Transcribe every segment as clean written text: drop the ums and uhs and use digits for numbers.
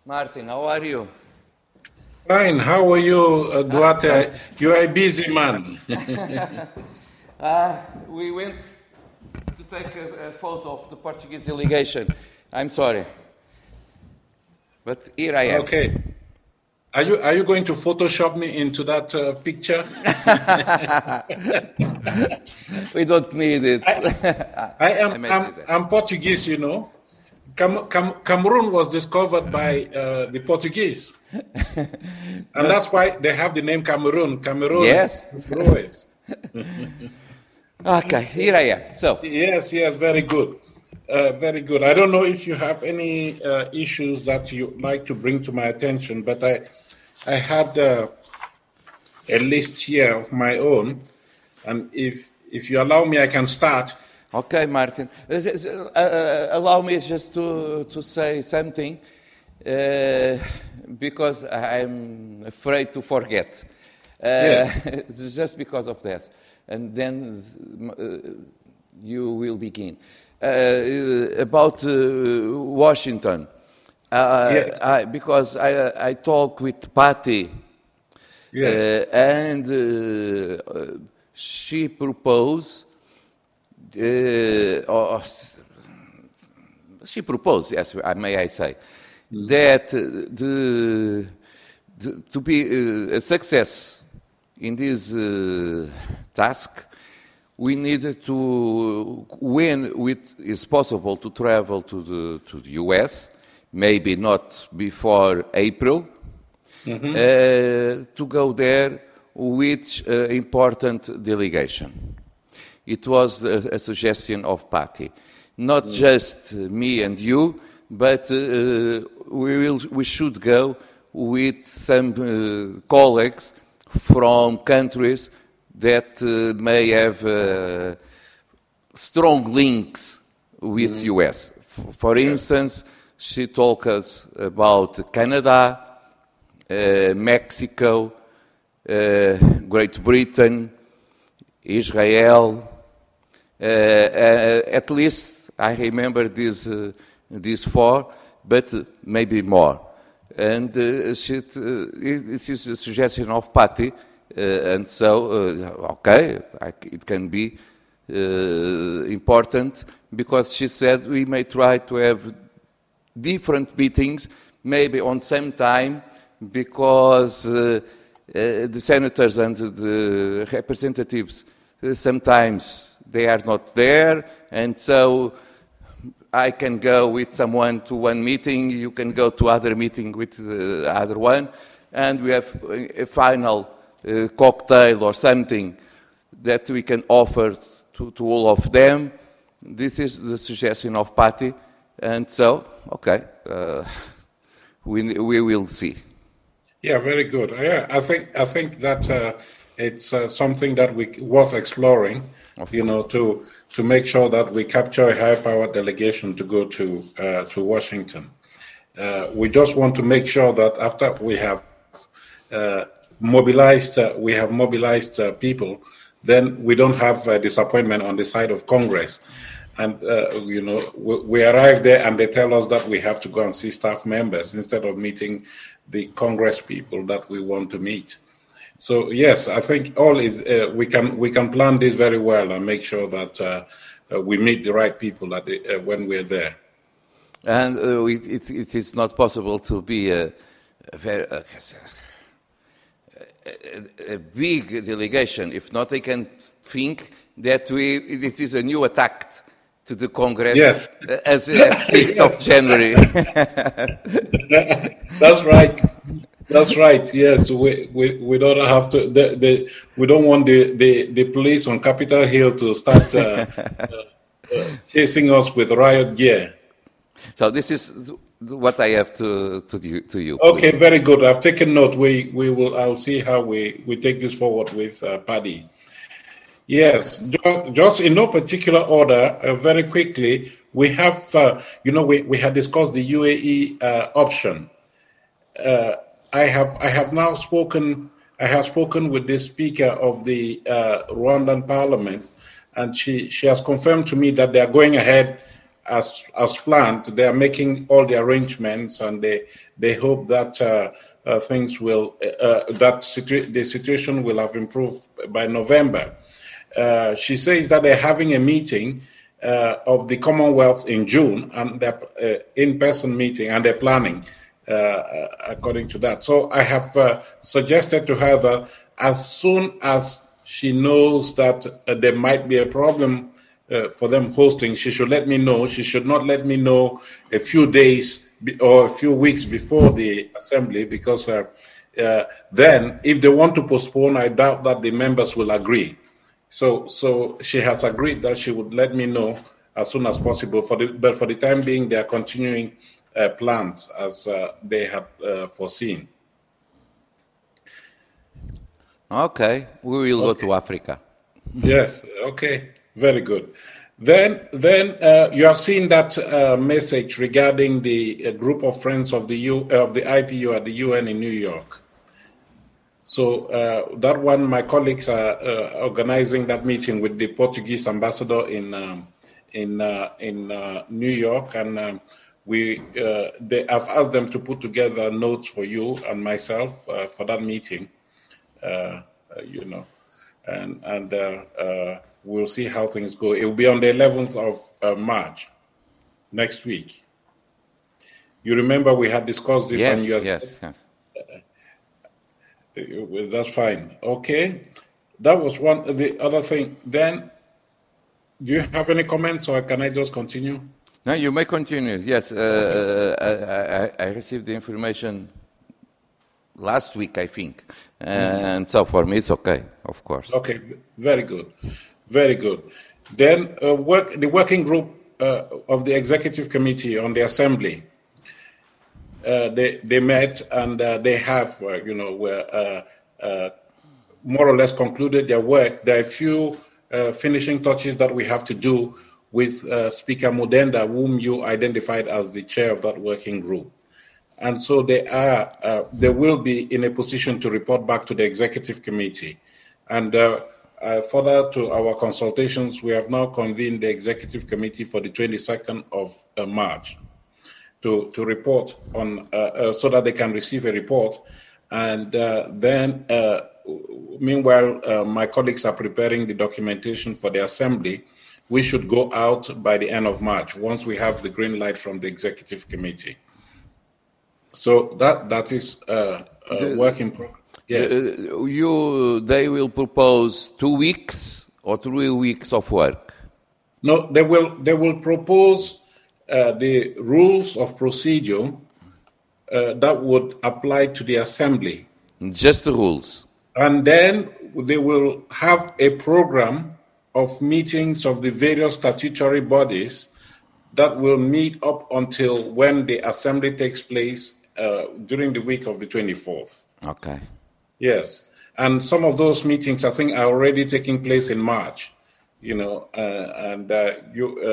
Martin, how are you? Fine. How are you, Duarte? You are a busy man. We went to take a photo of the Portuguese delegation. I'm sorry, but here I am. Okay. Are you going to Photoshop me into that picture? We don't need it. I'm Portuguese, you know. Cameroon was discovered by the Portuguese, and that's why they have the name Cameroon. Cameroon. Yes. Always. Okay, here I am. So. Yes, very good. Very good. I don't know if you have any issues that you'd like to bring to my attention, but I had a list here of my own, and if you allow me, I can start. Okay, Martin. Allow me just to say something, because I'm afraid to forget. Yes. It's just because of this. And then you will begin. About Washington. Yes. Because I talked with Patty, Yes. and she proposed, yes, may I say, that to be a success in this task, we need to, when it is possible to travel to the US, maybe not before April, to go there with important delegation. It was a suggestion of Patty. Not just me and you, but we should go with some colleagues from countries that may have strong links with US. For instance, she told us about Canada, Mexico, Great Britain, Israel. At least I remember these four, but maybe more. And this is a suggestion of Patty, and so, okay, it can be important, because she said we may try to have different meetings, maybe on same time, because the senators and the representatives, sometimes they are not there, and so I can go with someone to one meeting, you can go to other meeting with the other one, and we have a final cocktail or something that we can offer to all of them. This is the suggestion of Patty, and so, okay, we will see. Yeah, very good. Yeah, I think that it's something that worth exploring. To make sure that we capture a high-powered delegation to go to Washington. We just want to make sure that after we have mobilized people, then we don't have disappointment on the side of Congress. And we arrive there and they tell us that we have to go and see staff members instead of meeting the Congress people that we want to meet. So yes, I think all is we can plan this very well and make sure that we meet the right people when we're there. And it is not possible to be a big delegation. If not, I can think that this is a new attack to the Congress, yes, as at 6th of January. That's right. That's right. Yes, we don't have to. We don't want the police on Capitol Hill to start chasing us with riot gear. So this is what I have to you. Okay, please. Very good. I've taken note. I'll see how we take this forward with Paddy. Yes, just in no particular order. Very quickly, we have we had discussed the UAE option. I have now spoken. I have spoken with the Speaker of the Rwandan Parliament, and she has confirmed to me that they are going ahead as planned. They are making all the arrangements, and they hope that things will the situation will have improved by November. She says that they're having a meeting of the Commonwealth in June, and their in-person meeting, and they're planning according to that. So I have suggested to her that as soon as she knows that there might be a problem for them hosting, she should let me know. She should not let me know a few days or a few weeks before the assembly, because then if they want to postpone, I doubt that the members will agree. So she has agreed that she would let me know as soon as possible. But for the time being, they are continuing plans as they had foreseen. Okay, we will go to Africa. Yes. Okay. Very good. Then you have seen that message regarding the group of friends of the IPU at the UN in New York. So that one, my colleagues are organizing that meeting with the Portuguese ambassador in New York, and I've asked them to put together notes for you and myself for that meeting. And we'll see how things go. It will be on the 11th of March, next week. You remember we had discussed this, and yes. That's fine. Okay, that was one. The other thing. Then, do you have any comments, or can I just continue? No, you may continue. Yes, I received the information last week, I think, and so for me it's okay, of course. Okay, very good, very good. Then the working group of the executive committee on the assembly. They met, and they have, more or less concluded their work. There are a few finishing touches that we have to do with Speaker Mudenda, whom you identified as the chair of that working group. And so they will be in a position to report back to the executive committee. And further to our consultations, we have now convened the executive committee for the 22nd of March. To report on, so that they can receive a report. And then, meanwhile, my colleagues are preparing the documentation for the assembly. We should go out by the end of March, once we have the green light from the executive committee. So that is work in progress. Yes. They will propose 2 weeks or 3 weeks of work? No, they will propose the rules of procedure that would apply to the assembly. Just the rules. And then they will have a program of meetings of the various statutory bodies that will meet up until when the assembly takes place during the week of the 24th. Okay. Yes. And some of those meetings, I think, are already taking place in March. That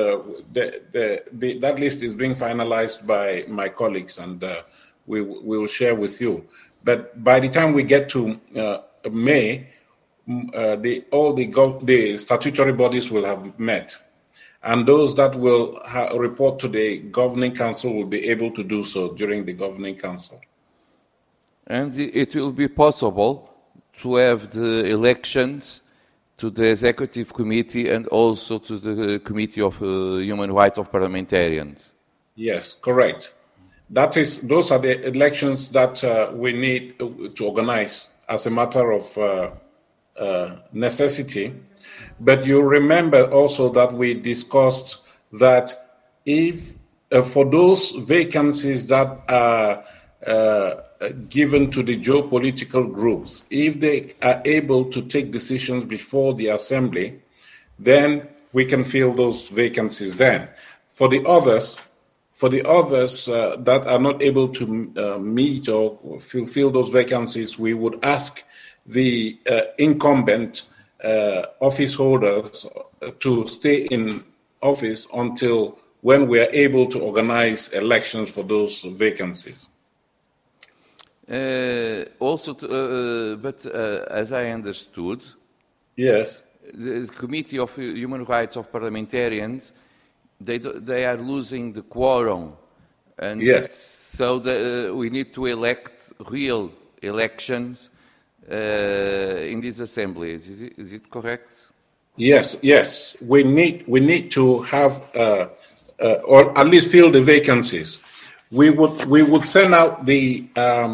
list is being finalized by my colleagues, and we will share with you. But by the time we get to May, all the statutory bodies will have met, and those that will report to the governing council will be able to do so during the governing council. And it will be possible to have the elections to the executive committee and also to the committee of human rights of parliamentarians. Yes, correct. Those are the elections that we need to organize as a matter of necessity. But you remember also that we discussed that if for those vacancies that are given to the geopolitical groups, if they are able to take decisions before the assembly, then we can fill those vacancies then. For the others that are not able to meet or fulfill those vacancies, we would ask the incumbent office holders to stay in office until when we are able to organize elections for those vacancies. But as I understood, yes, the Committee of Human Rights of Parliamentarians they are losing the quorum, and Yes. so we need to elect real elections in these assemblies. Is it correct? Yes. We need to have or at least fill the vacancies. We would send out the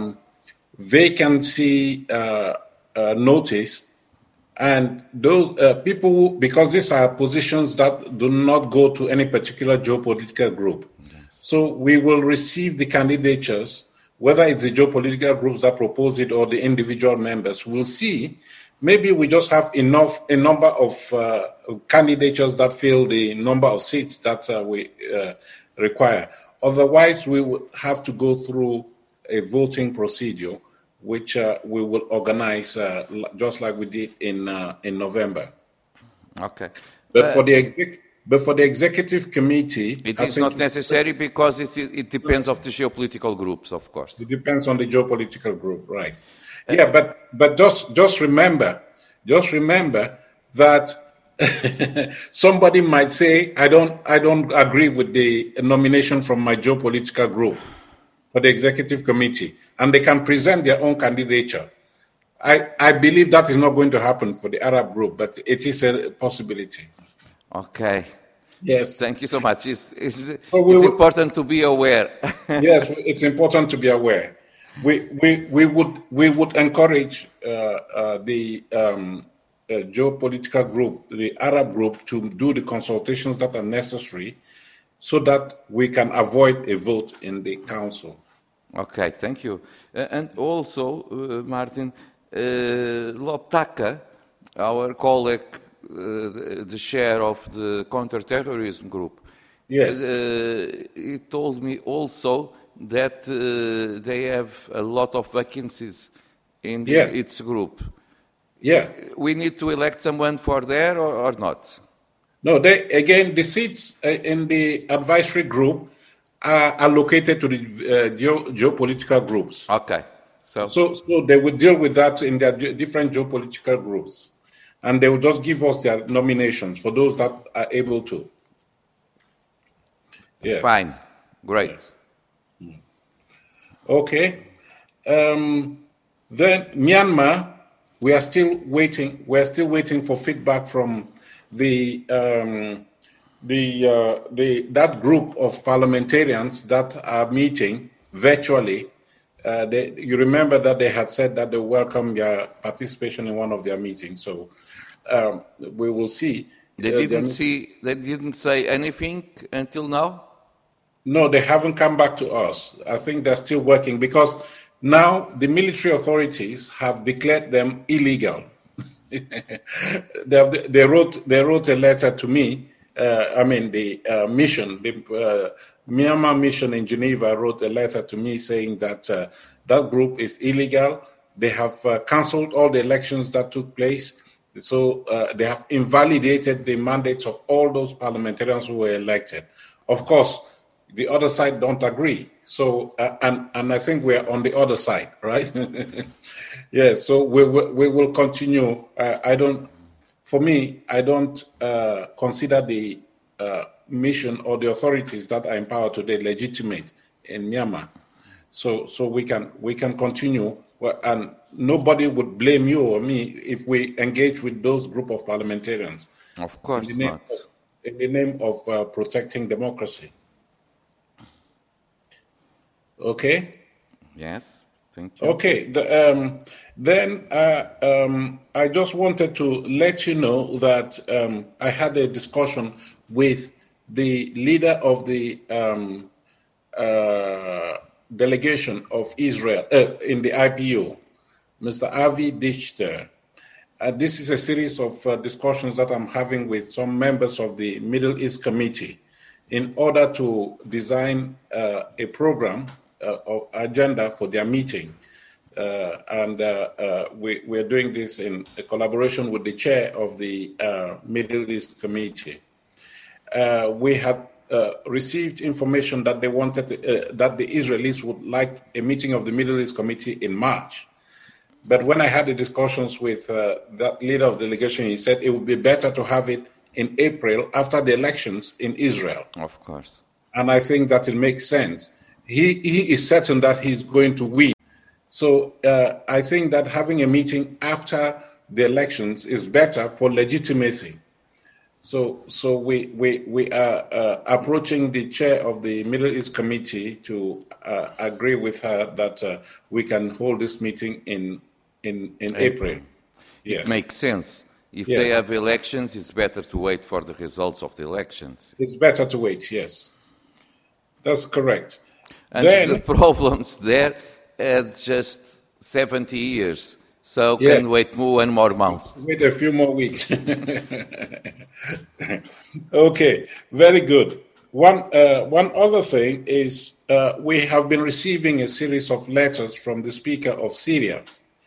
vacancy notice, and those people who, because these are positions that do not go to any particular geopolitical group. Yes. So we will receive the candidatures, whether it's the geopolitical groups that propose it or the individual members. We'll see. Maybe we just have a number of candidatures that fill the number of seats that we require. Otherwise, we would have to go through a voting procedure, which we will organize just like we did in November. Okay. But for the executive committee, it is not necessary because it depends on the geopolitical groups, of course. It depends on the geopolitical group, right? Yeah, but just remember that somebody might say, I don't agree with the nomination from my geopolitical group for the executive committee, and they can present their own candidature. I believe that is not going to happen for the Arab group, but it is a possibility. Okay. Yes. Thank you so much. It's important to be aware. Yes, it's important to be aware. We would encourage the geopolitical group, the Arab group, to do the consultations that are necessary so that we can avoid a vote in the council. Okay, thank you. And also, Martin, Loptaka, our colleague, the chair of the counterterrorism group, yes, he told me also that they have a lot of vacancies in its group. Yeah. We need to elect someone for there or not? No, the seats in the advisory group are allocated to the geopolitical groups. Okay. So they will deal with that in their different geopolitical groups. And they will just give us their nominations for those that are able to. Yeah. Fine. Great. Yeah. Okay. Then Myanmar, we are still waiting. We are still waiting for feedback from that group of parliamentarians that are meeting virtually. You remember that they had said that they welcome their participation in one of their meetings. So we will see. They didn't say anything until now? No, they haven't come back to us. I think they're still working because now the military authorities have declared them illegal. They wrote a letter to me. The mission, the Myanmar mission in Geneva wrote a letter to me saying that that group is illegal. They have cancelled all the elections that took place. So they have invalidated the mandates of all those parliamentarians who were elected. Of course, the other side don't agree. So, and I think we're on the other side, right? Yeah, so we will continue. I don't consider the mission or the authorities that are empowered today legitimate in Myanmar. So we can continue, and nobody would blame you or me if we engage with those group of parliamentarians. Of course not. In the name of protecting democracy. Okay. Yes. Thank you. Okay. Then I just wanted to let you know that I had a discussion with the leader of the delegation of Israel in the IPU, Mr. Avi Dichter. This is a series of discussions that I'm having with some members of the Middle East Committee in order to design a program or agenda for their meeting. We're doing this in a collaboration with the chair of the Middle East Committee. We have received information that they wanted that the Israelis would like a meeting of the Middle East Committee in March. But when I had the discussions with that leader of the delegation, he said it would be better to have it in April after the elections in Israel. Of course. And I think that it makes sense. He is certain that he's going to win. So I think that having a meeting after the elections is better for legitimacy. So we are approaching the chair of the Middle East Committee to agree with her that we can hold this meeting in April. Yes. It makes sense. If Yeah. they have elections, it's better to wait for the results of the elections. It's better to wait, yes. That's correct. And Then, the problems there had just 70 years. So Yeah. can wait one more month. wait a few more weeks. Okay, very good. One other thing is we have been receiving a series of letters from the Speaker of Syria.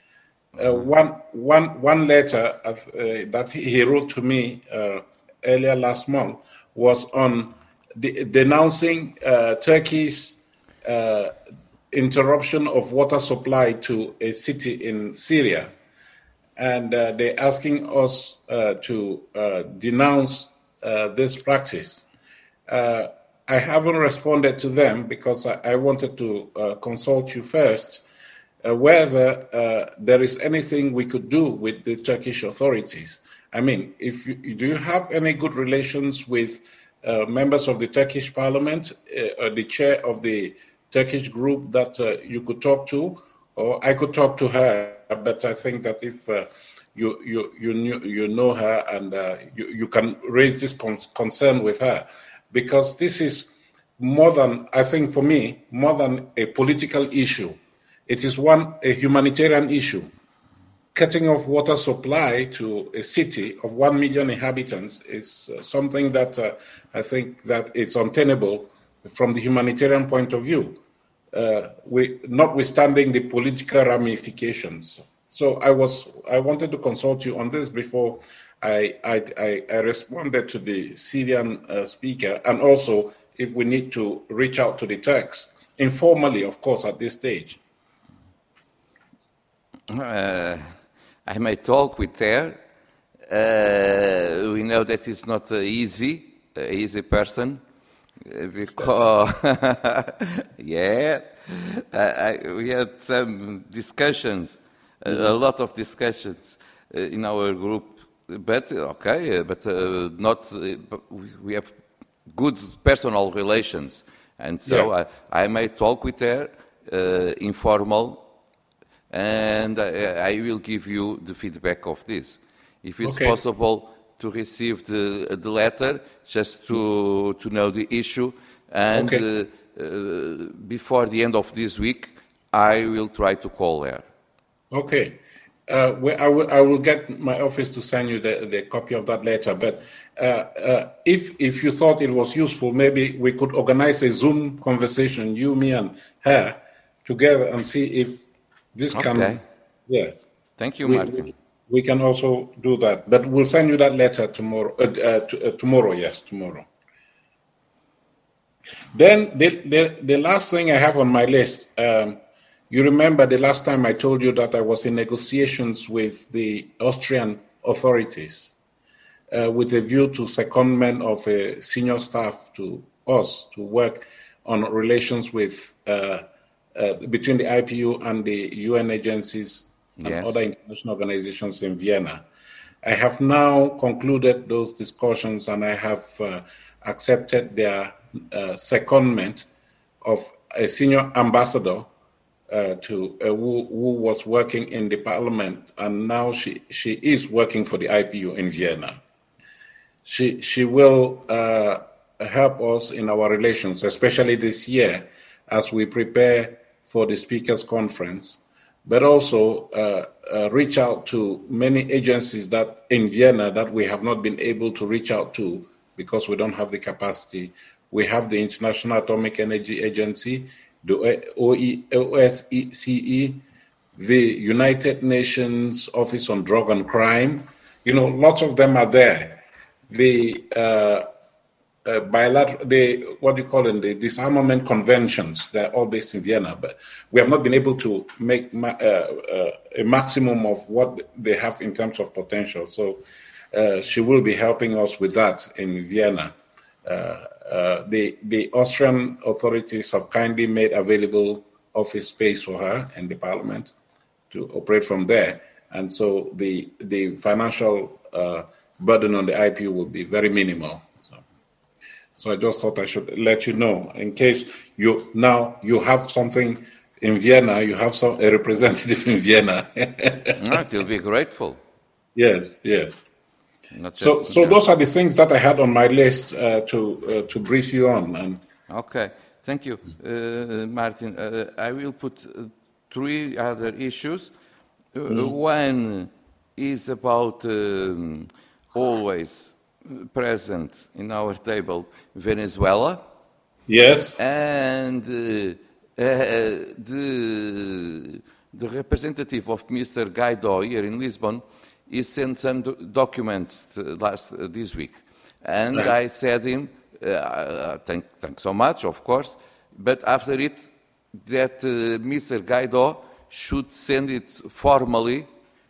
One letter that he wrote to me earlier last month was on denouncing Turkey's interruption of water supply to a city in Syria. And they're asking us to denounce this practice. I haven't responded to them because I wanted to consult you first whether there is anything we could do with the Turkish authorities. I mean, do you have any good relations with members of the Turkish parliament, the chair of the Turkish group that you could talk to, or I could talk to her? But I think that if you know her and you can raise this concern with her, because this is more than, I think for me, more than a political issue. It is a humanitarian issue. Cutting off water supply to a city of 1 million inhabitants is something that I think that it's untenable from the humanitarian point of view, notwithstanding the political ramifications. So I wanted to consult you on this before I responded to the Syrian speaker, and also if we need to reach out to the Turks, informally, of course, at this stage. I may talk with her. We know that it's not an easy person, because yeah, we had some discussions, a lot of discussions in our group. But okay, not. We have good personal relations, and so I may talk with her, informal. And I will give you the feedback of this. If it's possible to receive the letter, just to know the issue, and before the end of this week, I will try to call her. Okay. I will get my office to send you the copy of that letter. But if you thought it was useful, maybe we could organize a Zoom conversation, you, me, and her, together, and see if this can, yeah. Thank you, Martin. We can also do that, but we'll send you that letter tomorrow. Tomorrow. Then the last thing I have on my list. You remember the last time I told you that I was in negotiations with the Austrian authorities with a view to secondment of a senior staff to us to work on relations with. Between the IPU and the UN agencies and other international organizations in Vienna. I have now concluded those discussions, and I have accepted their secondment of a senior ambassador who was working in the parliament, and now she is working for the IPU in Vienna. She will help us in our relations, especially this year, as we prepare for the Speakers' Conference, but also reach out to many agencies that in Vienna that we have not been able to reach out to because we don't have the capacity. We have the International Atomic Energy Agency, the OSCE, the United Nations Office on Drug and Crime. You know, lots of them are there. The bilateral, the disarmament conventions, they're all based in Vienna, but we have not been able to make a maximum of what they have in terms of potential. So she will be helping us with that in Vienna. The Austrian authorities have kindly made available office space for her in the parliament to operate from there. And so the financial burden on the IPU will be very minimal. So I just thought I should let you know, in case you have something in Vienna, you have a representative in Vienna. You'll be grateful. Yes. So those are the things that I had on my list to brief you on. Okay, thank you, Martin. I will put 3 other issues. One is about always present in our table, Venezuela. Yes. And the representative of Mr. Guaido here in Lisbon he sent some documents this week. And right. I said him, thanks so much, of course, but after it, that Mr. Guaido should send it formally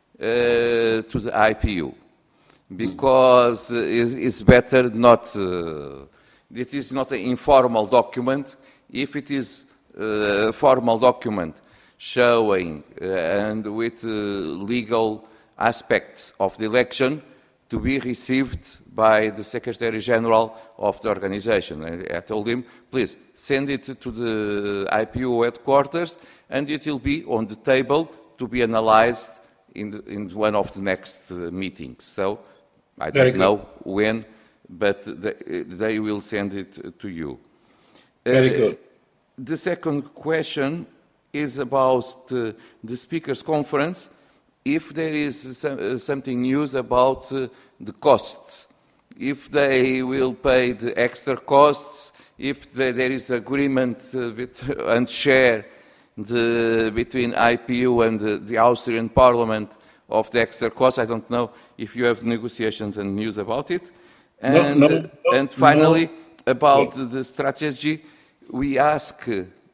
to the IPU, because it's better not, it is not an informal document. If it is a formal document showing and with legal aspects of the election to be received by the Secretary General of the organization. I told him, please send it to the IPU headquarters and it will be on the table to be analyzed in one of the next meetings. So I don't know when, but they will send it to you. Very good. The second question is about the Speakers' Conference. If there is something news about the costs, if they will pay the extra costs, if there is agreement and share between IPU and the Austrian Parliament of the extra costs. I don't know if you have negotiations and news about it. And finally, about the strategy, we ask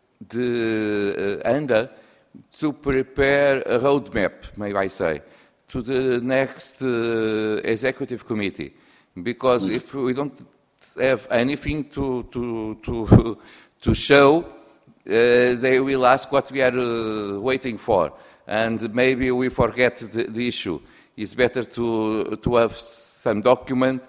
the ANDA to prepare a roadmap, may I say, to the next executive committee, because if we don't have anything to show, they will ask what we are waiting for, and maybe we forget the issue. It's better to have some document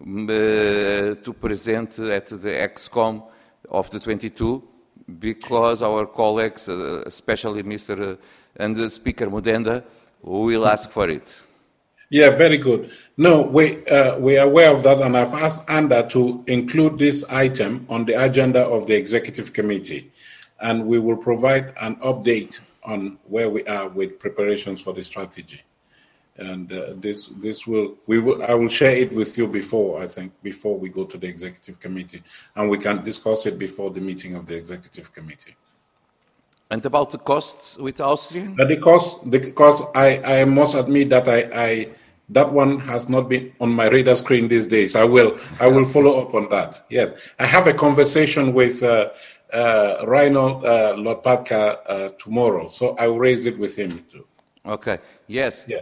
to present at the ExCom of the 22. Because our colleagues, especially Mr. and the Speaker Mudenda, will ask for it. Yeah, very good. No, we are aware of that, and I've asked ANDA to include this item on the agenda of the Executive Committee, and we will provide an update on where we are with preparations for the strategy. And I will share it with you before we go to the Executive Committee, and we can discuss it before the meeting of the Executive Committee. And about the costs with Austrian? The cost, I must admit that that one has not been on my radar screen these days. I will follow up on that. Yes, I have a conversation with Reinhold Lopatka tomorrow, so I will raise it with him too. Okay. Yes. Yeah.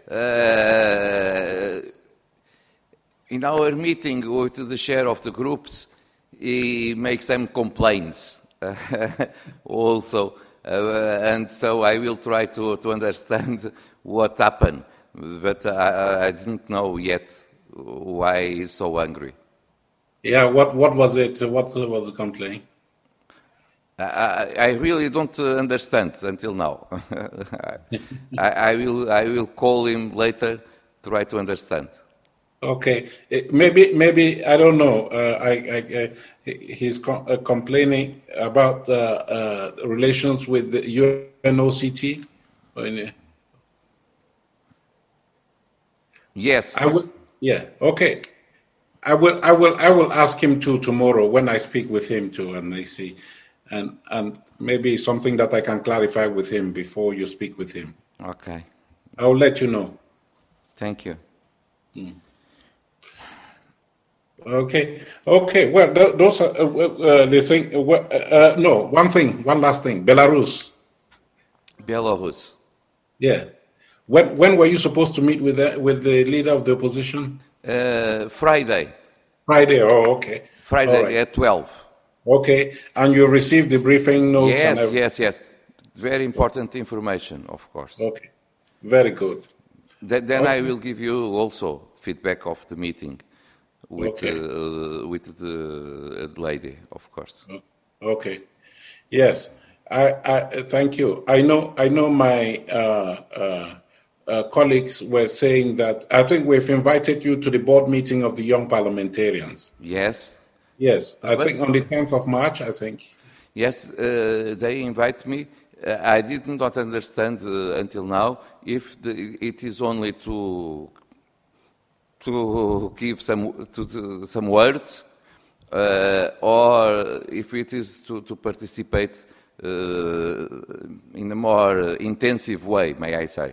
In our meeting with the chair of the groups, he makes some complaints also, and so I will try to understand what happened, but I didn't know yet why he's so angry. Yeah. What was it? What was the complaint? I really don't understand until now. I will call him later to try to understand. Okay, maybe I don't know. He's complaining about relations with the UNOCT. Yes. I will. Yeah. Okay. I will ask him tomorrow when I speak with him too, and I see. And maybe something that I can clarify with him before you speak with him. Okay. I'll let you know. Thank you. Okay. Well, those are the thing. No, one last thing. Belarus. Belarus. Yeah. When were you supposed to meet with the leader of the opposition? Friday. Friday, oh, okay. Friday All right. at 12. Okay, and you received the briefing notes and everything? Yes. Very important information, of course. Okay, very good. Then Okay. I will give you also feedback of the meeting with the lady, of course. Okay. Yes. I thank you. I know my colleagues were saying that I think we've invited you to the board meeting of the young parliamentarians. Yes. Yes, I think on the 10th of March, I think. Yes, they invite me. I did not understand until now if it is only to give some words, or if it is to participate in a more intensive way, may I say.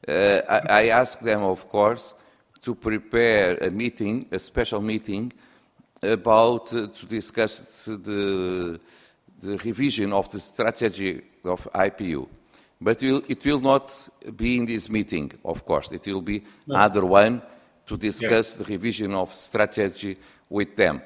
I asked them, of course, to prepare a meeting, a special meeting, about to discuss the revision of the strategy of IPU. But it will not be in this meeting, of course. It will be another one to discuss the revision of strategy with them.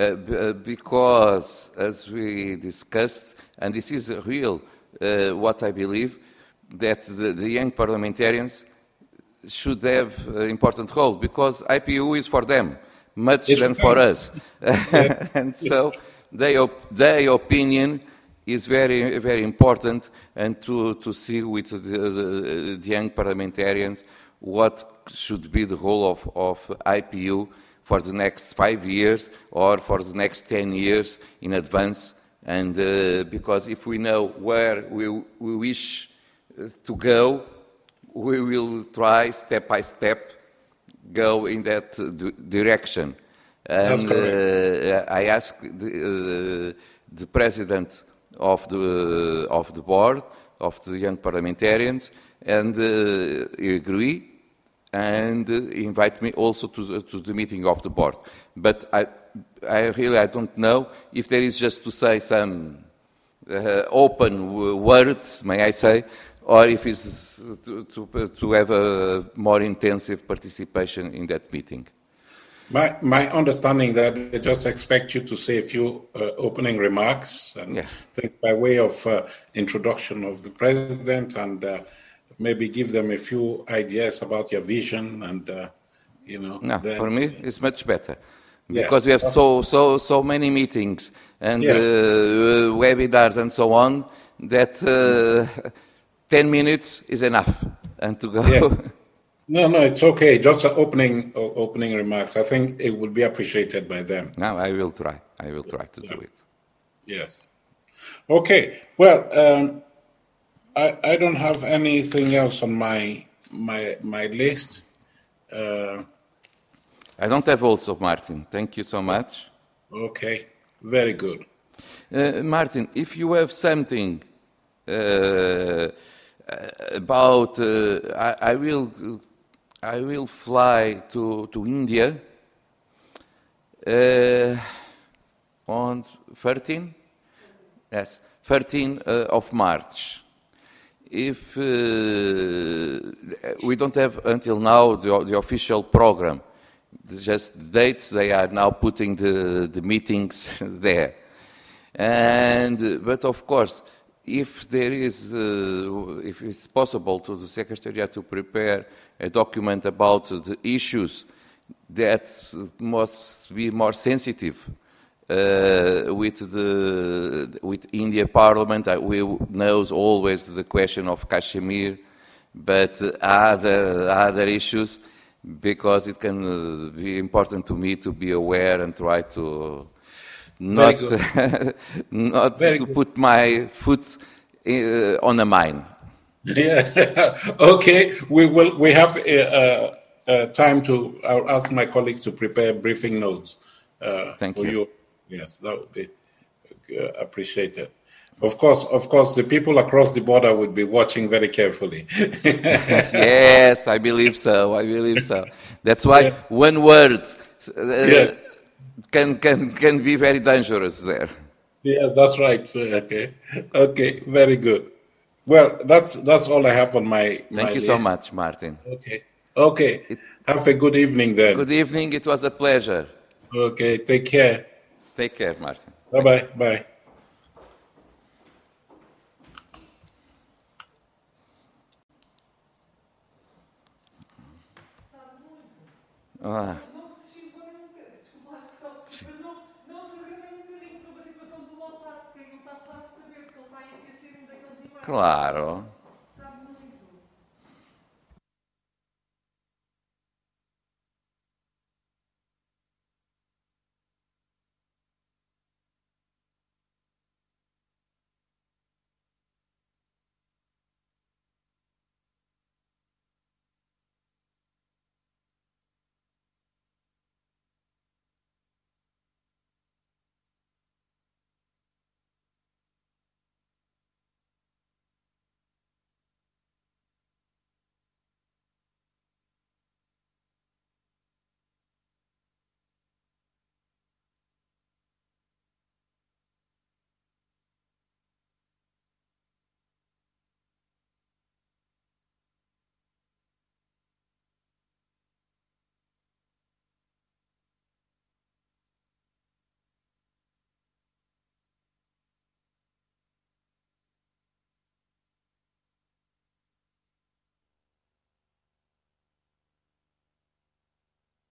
Because, as we discussed, and this is real, what I believe, that the young parliamentarians should have an important role, because IPU is for them, much than for us. And so their opinion is very, very important, and to see with the young parliamentarians what should be the role of IPU for the next 5 years or for the next 10 years in advance. And because if we know where we wish to go, we will try step by step go in that direction. And I asked the president of the board of the young parliamentarians, and he agreed and invite me also to the meeting of the board. But I really don't know if there is just to say some open words, may I say, or if it's to have a more intensive participation in that meeting. My understanding that they just expect you to say a few opening remarks, and I think by way of introduction of the president, and maybe give them a few ideas about your vision, and No, for me it's much better, because we have so many meetings and webinars and so on that 10 minutes is enough and to go. Yeah. No, it's okay. Just opening remarks. I think it would be appreciated by them. No, I will try. I will try to do it. Yes. Okay. Well, I don't have anything else on my list. I don't have also, Martin. Thank you so much. Okay. Very good. Martin, if you have something about, I will fly to India on 13 of March. If we don't have until now the official program, just the dates, they are now putting the meetings there. But of course, if there is, if it's possible to the Secretariat to prepare a document about the issues that must be more sensitive with India Parliament, we knows always the question of Kashmir, but other issues, because it can be important to me to be aware and try to not to put my foot on a mine. Yeah. Okay. We have time to. I'll ask my colleagues to prepare briefing notes. Thank for you. Yes, that would be appreciated. Of course, the people across the border would be watching very carefully. Yes, I believe so. That's why one word can be very dangerous there. Yeah, that's right. Okay, very good. Well, that's all I have on my. Thank you list. so much, Martin. Okay, Okay. Have a good evening then. Good evening. It was a pleasure. Okay. Take care. Take care, Martin. Bye-bye. Bye. Ah, claro.